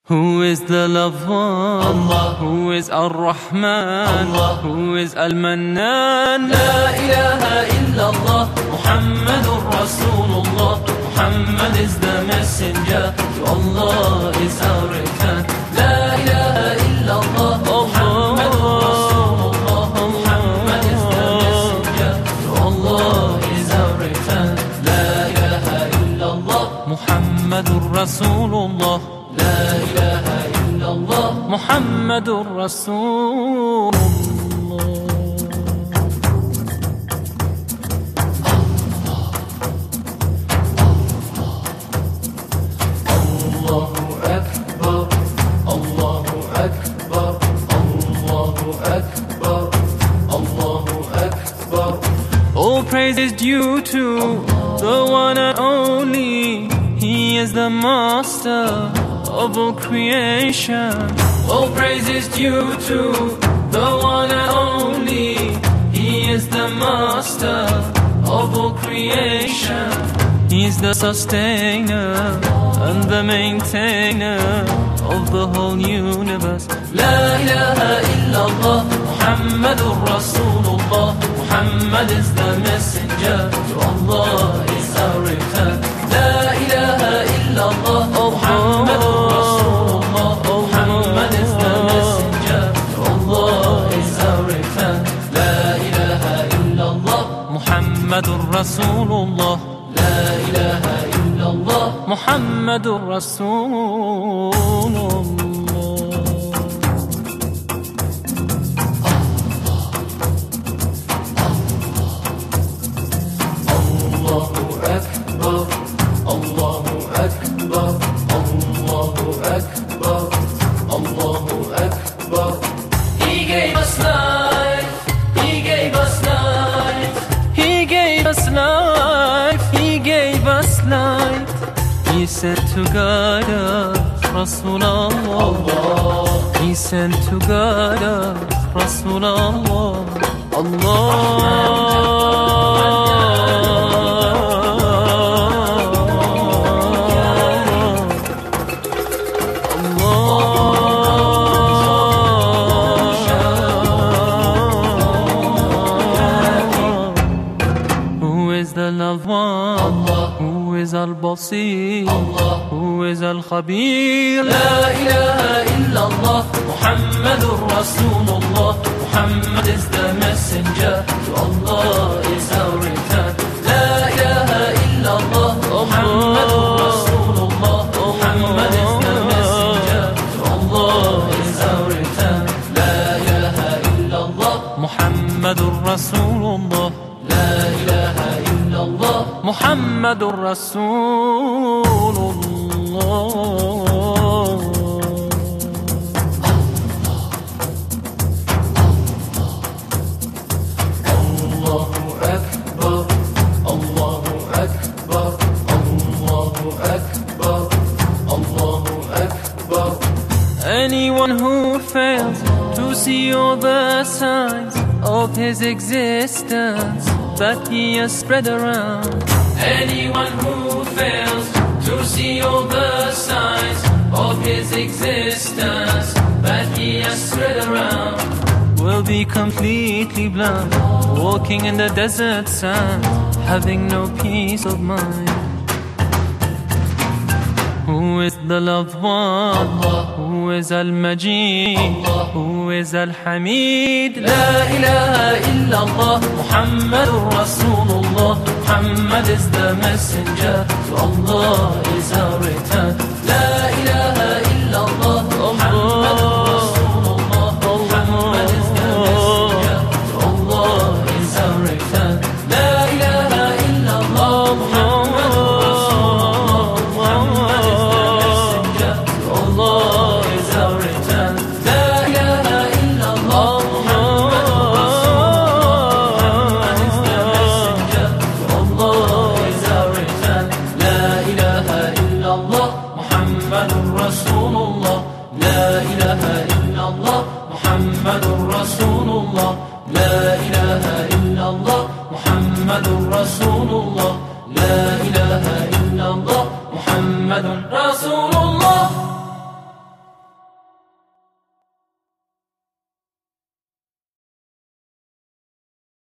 Who is the loved one? Allah. Who is Ar-Rahman? Allah. Who is Al-Mannan? La ilaha illallah, Muhammadur Rasulullah. Muhammad is the messenger, to Allah is our return. La ilaha illallah, Muhammadur Rasulullah. Muhammad is the messenger, to Allah is our return. La ilaha illallah, Muhammadur Rasulullah. La ilaha illallah, Muhammadur Rasulullah. Allahu Akbar, Allahu Akbar, Allahu Akbar, Allahu Akbar. All praise is due to the one and only. He is the master of all creation. All praise is due to the one and only. He is the master of all creation. He's the sustainer and the maintainer of the whole universe. La ilaha illallah, Muhammadur Rasulullah. Muhammad is the messenger, to Allah is our return. La ilaha illallah, Muhammadur Rasulullah. Muhammad is the messenger, to Allah is our return. La ilaha illallah, Muhammadur Rasulullah. La ilaha illallah, Muhammadur Rasulullah. Allahu Akbar, Allahu Akbar, Allahu Akbar, Allahu Akbar. He gave us life, He gave us life. He gave us life, He gave us life. He sent to guide us, Rasulallah. He sent to guide us, Rasulallah. Who is the loved one? Allah. Who is Al-Basir? Allah. Who is Al-Khabir? La ilaha illallah, Muhammadur Rasulullah. Muhammad is the messenger, to Allah is our return. La ilaha illallah, Muhammadur Rasulullah. Muhammad is the messenger, to Allah is our return. La ilaha illallah, Muhammadur Rasulullah. La ilaha illallah, Muhammadur Rasulullah. Allahu Akbar, Allahu Akbar, Allahu Akbar, Allahu Akbar. Anyone who fails to see all the signs of his existence that he has spread around, Anyone who fails to see all the signs of his existence that he has spread around will be completely blind, walking in the desert sand, having no peace of mind. Who is the loved one? Allah. Who is Al-Majid? Allah. Who is Al-Hamid? La ilaha illallah, Muhammadur Rasulullah. Muhammad is the messenger, to Allah is our return. La ilaha illallah, Muhammadur Rasulullah. Muhammad is the messenger, to Allah is our return. La ilaha illallah, Muhammadur Rasulullah. Muhammad is the messenger, to Allah